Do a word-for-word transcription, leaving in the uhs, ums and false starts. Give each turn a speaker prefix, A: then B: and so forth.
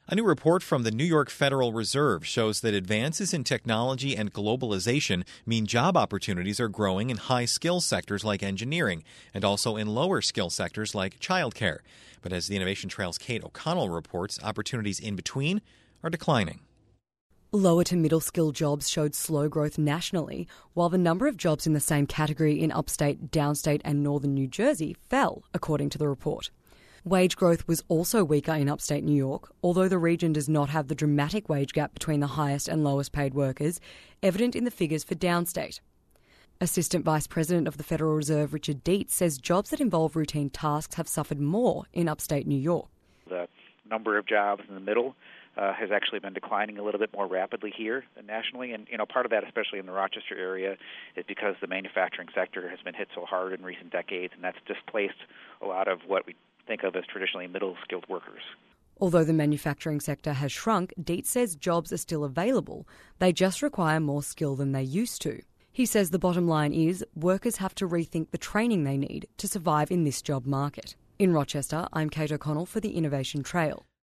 A: A new report from the New York Federal Reserve shows that advances in technology and globalization mean job opportunities are growing in high-skill sectors like engineering and also in lower-skill sectors like childcare. But as the Innovation Trail's Kate O'Connell reports, opportunities in between are declining.
B: Lower to middle skill jobs showed slow growth nationally, while the number of jobs in the same category in upstate, downstate and northern New Jersey fell, according to the report. Wage growth was also weaker in upstate New York, although the region does not have the dramatic wage gap between the highest and lowest paid workers, evident in the figures for downstate. Assistant Vice President of the Federal Reserve, Richard Dietz, says jobs that involve routine tasks have suffered more in upstate New York.
C: The number of jobs in the middle uh, has actually been declining a little bit more rapidly here than nationally, and you know part of that, especially in the Rochester area, is because the manufacturing sector has been hit so hard in recent decades, and that's displaced a lot of what we think of as traditionally middle-skilled workers.
B: Although the manufacturing sector has shrunk, Dietz says jobs are still available. They just require more skill than they used to. He says the bottom line is workers have to rethink the training they need to survive in this job market. In Rochester, I'm Kate O'Connell for the Innovation Trail.